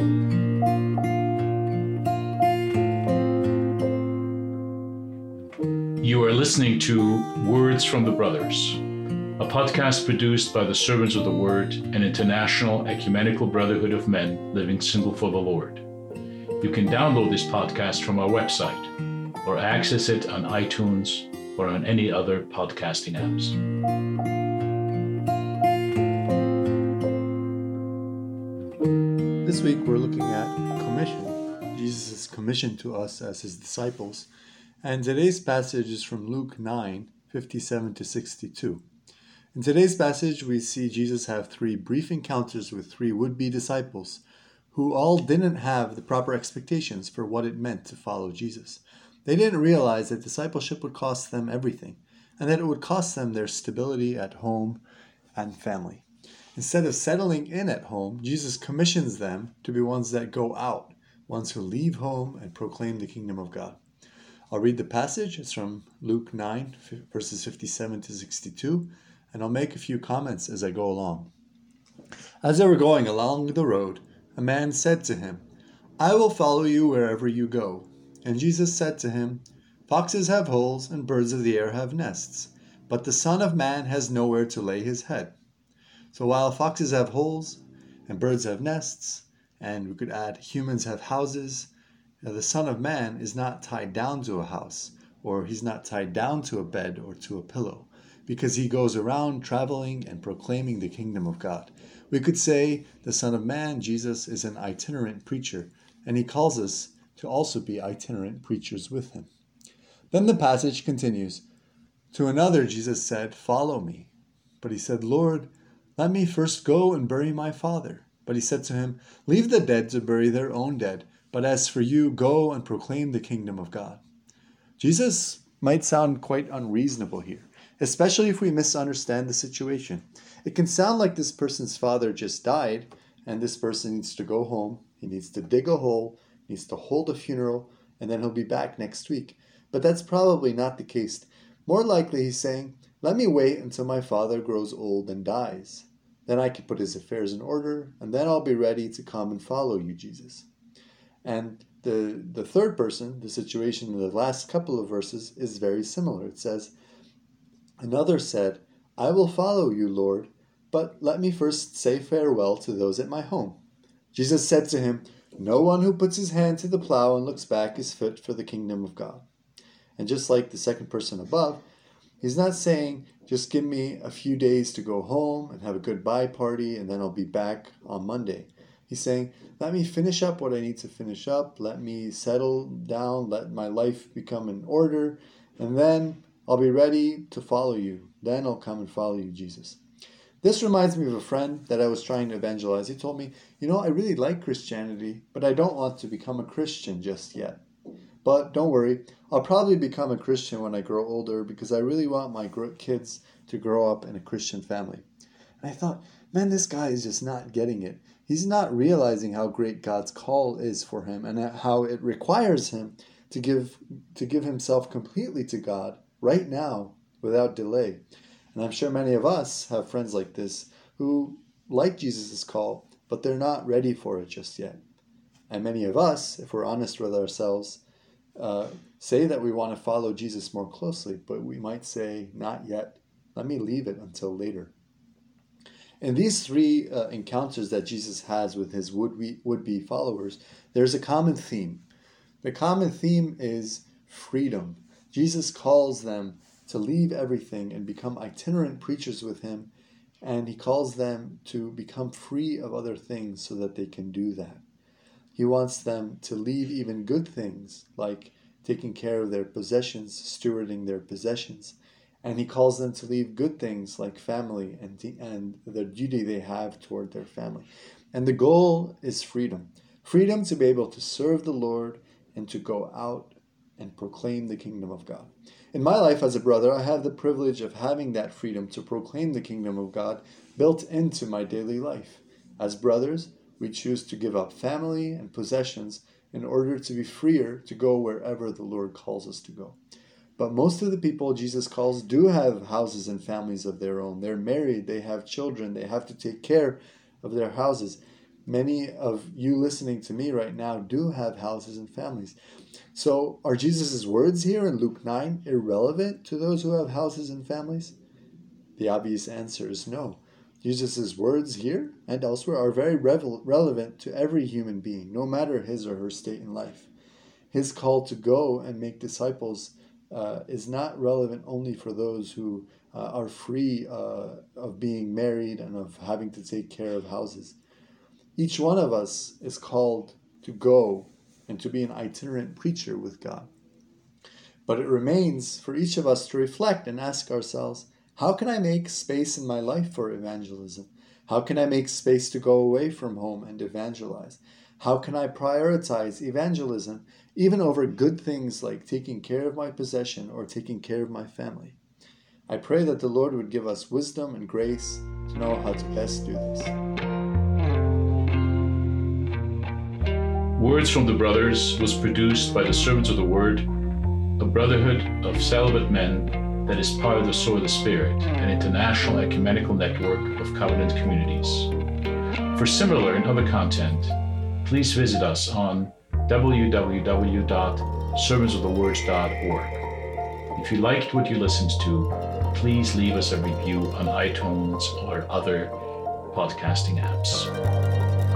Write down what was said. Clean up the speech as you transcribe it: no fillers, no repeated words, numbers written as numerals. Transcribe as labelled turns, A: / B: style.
A: You are listening to Words from the Brothers, a podcast produced by the Servants of the Word, an international ecumenical brotherhood of men living single for the Lord. You can download this podcast from our website or access it on iTunes or on any other podcasting apps.
B: This week we're looking at commission, Jesus' commission to us as his disciples. And today's passage is from Luke 9, 57 to 62. In today's passage, we see Jesus have three brief encounters with three would-be disciples who all didn't have the proper expectations for what it meant to follow Jesus. They didn't realize that discipleship would cost them everything and that it would cost them their stability at home and family. Instead of settling in at home, Jesus commissions them to be ones that go out, ones who leave home and proclaim the kingdom of God. I'll read the passage. It's from Luke 9, verses 57 to 62, and I'll make a few comments as I go along. As they were going along the road, a man said to him, "I will follow you wherever you go." And Jesus said to him, "Foxes have holes and birds of the air have nests, but the Son of Man has nowhere to lay his head." So while foxes have holes and birds have nests, and we could add humans have houses, the Son of Man is not tied down to a house, or he's not tied down to a bed or to a pillow, because he goes around traveling and proclaiming the kingdom of God. We could say the Son of Man, Jesus, is an itinerant preacher, and he calls us to also be itinerant preachers with him. Then the passage continues. To another Jesus said, "Follow me." But he said, "Lord, let me first go and bury my father." But he said to him, "Leave the dead to bury their own dead. But as for you, go and proclaim the kingdom of God." Jesus might sound quite unreasonable here, especially if we misunderstand the situation. It can sound like this person's father just died, and this person needs to go home. He needs to dig a hole, needs to hold a funeral, and then he'll be back next week. But that's probably not the case. More likely he's saying, "Let me wait until my father grows old and dies. Then I can put his affairs in order, and then I'll be ready to come and follow you, Jesus." And the third person, the situation in the last couple of verses, is very similar. It says, another said, "I will follow you, Lord, but let me first say farewell to those at my home." Jesus said to him, "No one who puts his hand to the plow and looks back is fit for the kingdom of God." And just like the second person above, he's not saying, just give me a few days to go home and have a goodbye party and then I'll be back on Monday. He's saying, let me finish up what I need to finish up. Let me settle down. Let my life become in order. And then I'll be ready to follow you. Then I'll come and follow you, Jesus. This reminds me of a friend that I was trying to evangelize. He told me, I really like Christianity, but I don't want to become a Christian just yet. But don't worry, I'll probably become a Christian when I grow older because I really want my kids to grow up in a Christian family. And I thought, man, this guy is just not getting it. He's not realizing how great God's call is for him and how it requires him to give himself completely to God right now without delay. And I'm sure many of us have friends like this who like Jesus' call, but they're not ready for it just yet. And many of us, if we're honest with ourselves, say that we want to follow Jesus more closely, but we might say, not yet. Let me leave it until later. In these three encounters that Jesus has with his would-be followers, there's a common theme. The common theme is freedom. Jesus calls them to leave everything and become itinerant preachers with him, and he calls them to become free of other things so that they can do that. He wants them to leave even good things, like taking care of their possessions, stewarding their possessions. And he calls them to leave good things like family and the duty they have toward their family. And the goal is freedom. Freedom to be able to serve the Lord and to go out and proclaim the kingdom of God. In my life as a brother, I have the privilege of having that freedom to proclaim the kingdom of God built into my daily life. As brothers, we choose to give up family and possessions in order to be freer to go wherever the Lord calls us to go. But most of the people Jesus calls do have houses and families of their own. They're married, they have children, they have to take care of their houses. Many of you listening to me right now do have houses and families. So are Jesus' words here in Luke 9 irrelevant to those who have houses and families? The obvious answer is no. Jesus' words here and elsewhere are very relevant to every human being, no matter his or her state in life. His call to go and make disciples is not relevant only for those who are free of being married and of having to take care of houses. Each one of us is called to go and to be an itinerant preacher with God. But it remains for each of us to reflect and ask ourselves, how can I make space in my life for evangelism? How can I make space to go away from home and evangelize? How can I prioritize evangelism even over good things like taking care of my possession or taking care of my family? I pray that the Lord would give us wisdom and grace to know how to best do this.
A: Words from the Brothers was produced by the Servants of the Word, a brotherhood of celibate men that is part of the Sword of the Spirit, an international ecumenical network of covenant communities. For similar and other content, please visit us on www.servantsofthewords.org. If you liked what you listened to, please leave us a review on iTunes or other podcasting apps.